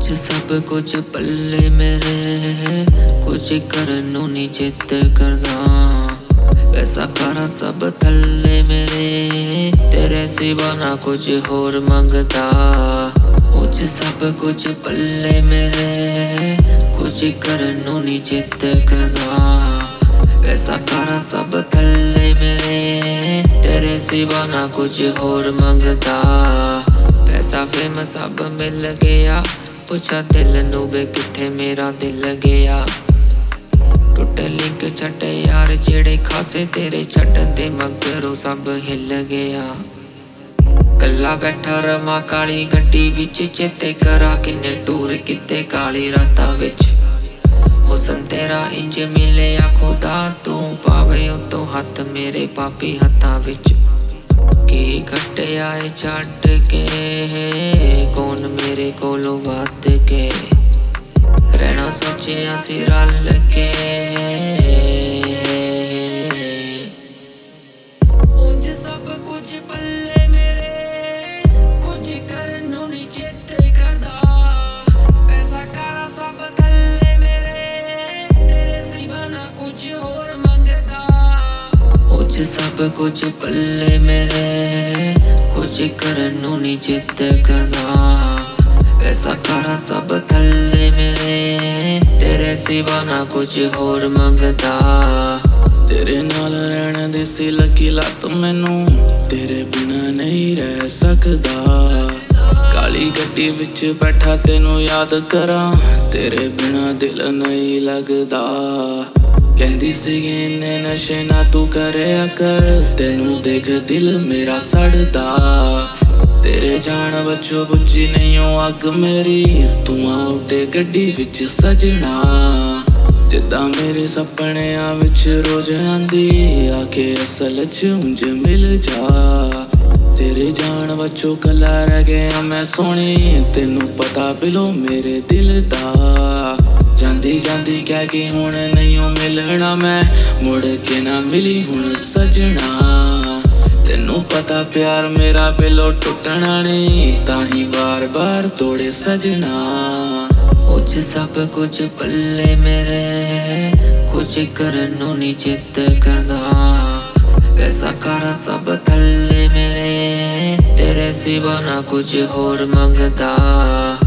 कुछ सब कुछ पल्ले मेरे, कुछ करन नूं नी चित करदा। पैसा कारा सब थल्ले मेरे, तेरे सिवा ना कुछ होर मंगदा। कुछ सब कुछ पल्ले मेरे, कुछ करन नूं नी चित करदा। पैसा कारा सब थल्ले मेरे, तेरे सिवा ना कुछ होर मंगदा। पैसा फेम सब मिल गया, पुछा दिल नूं वे कित्थे मेरा दिल गया। टुट लिंक छड्ड यार जेड़े खासे तेरे छड्डन दे मगरों सब हिल गया। कल्ला बैठा रवां काली गड्डी विच, चेते करा किन्ने टूर किते काली रातां विच। हुसन तेरा इंज मिलिया खुदा, तू पावे उतों हत्थ मेरे पापी हत्थां विच। की खट्टिया ए छड्ड के, कौन मेरे कोलों वध के। रहना सोचिया सी रल के, उंज सब कुछ पल्ले मेरे, कुछ करन नूं नी चित करदा। पैसा कारा सब थल्ले मेरे, तेरे सिवा ना कुछ होर मंगदा। कुछ सब कुछ पल्ले मेरे, कुछ करन नूं नी चित करदा। पैसा कारा सब थल्ले मेरे, तेरे सिवा ना कुछ होर मंगदा। तेरे नाल रहण दी सी लगी लत मैनू, तेरे बिना नहीं रह सकदा। काली गड्डी विच बैठा तेनू याद करा, तेरे बिना दिल नहीं लगदा। कहंदी सी इन्ने नशे ना तू करया कर, तेनू देख दिल मेरा सड़दा। तेरे जान बच्चों बुझी नहीं हो अग मेरी, धुआं उड्डे गड्डी विच सजना। जिद्दां मेरे सपनियां विच रोज आंदी, आके असल च उंज मिल जा। तेरे जान बच्चों कला रह गया मैं सोनी, तेनू पता बिलो मेरे दिल दा। जांदी जांदी कह के हुण नहीं हो मिलना मैं, मुड़ के ना मिली हुण सजना। तेनू पता प्यार मेरा बिलो टुटना नहीं, ताही बार बार तोड़े सजना। कुछ सब कुछ पल्ले मेरे, कुछ करन नूं नी चित करदा। पैसा कारा सब थल्ले मेरे, तेरे सिवा ना कुछ होर मंगदा।